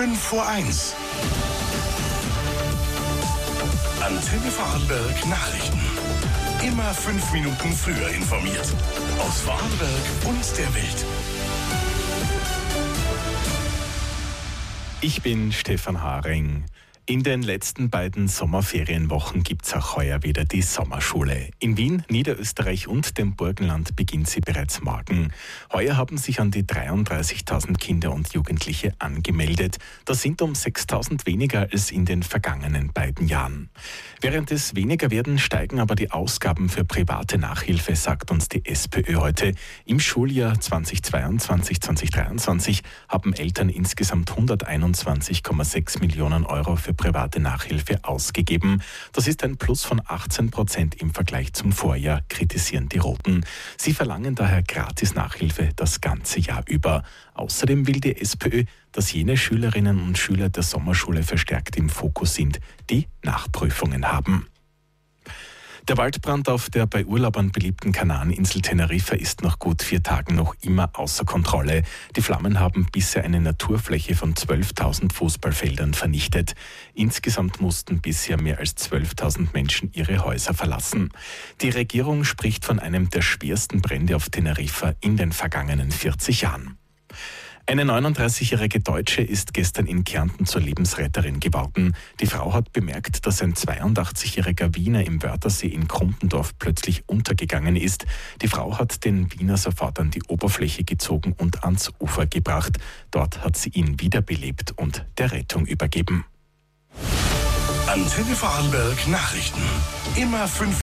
5 vor 1. Antenne Vorarlberg Nachrichten. Immer 5 Minuten früher informiert. Aus Vorarlberg und der Welt. Ich bin Stefan Haring. In den letzten beiden Sommerferienwochen gibt es auch heuer wieder die Sommerschule. In Wien, Niederösterreich und dem Burgenland beginnt sie bereits morgen. Heuer haben sich an die 33.000 Kinder und Jugendliche angemeldet. Das sind um 6.000 weniger als in den vergangenen beiden Jahren. Während es weniger werden, steigen aber die Ausgaben für private Nachhilfe, sagt uns die SPÖ heute. Im Schuljahr 2022/2023 haben Eltern insgesamt 121,6 Millionen Euro für private Nachhilfe ausgegeben. Das ist ein Plus von 18% im Vergleich zum Vorjahr, kritisieren die Roten. Sie verlangen daher gratis Nachhilfe das ganze Jahr über. Außerdem will die SPÖ, dass jene Schülerinnen und Schüler der Sommerschule verstärkt im Fokus sind, die Nachprüfungen haben. Der Waldbrand auf der bei Urlaubern beliebten Kanareninsel Teneriffa ist nach gut 4 Tagen noch immer außer Kontrolle. Die Flammen haben bisher eine Naturfläche von 12.000 Fußballfeldern vernichtet. Insgesamt mussten bisher mehr als 12.000 Menschen ihre Häuser verlassen. Die Regierung spricht von einem der schwersten Brände auf Teneriffa in den vergangenen 40 Jahren. Eine 39-jährige Deutsche ist gestern in Kärnten zur Lebensretterin geworden. Die Frau hat bemerkt, dass ein 82-jähriger Wiener im Wörthersee in Krumpendorf plötzlich untergegangen ist. Die Frau hat den Wiener sofort an die Oberfläche gezogen und ans Ufer gebracht. Dort hat sie ihn wiederbelebt und der Rettung übergeben. Antenne Vorarlberg Nachrichten. Immer 5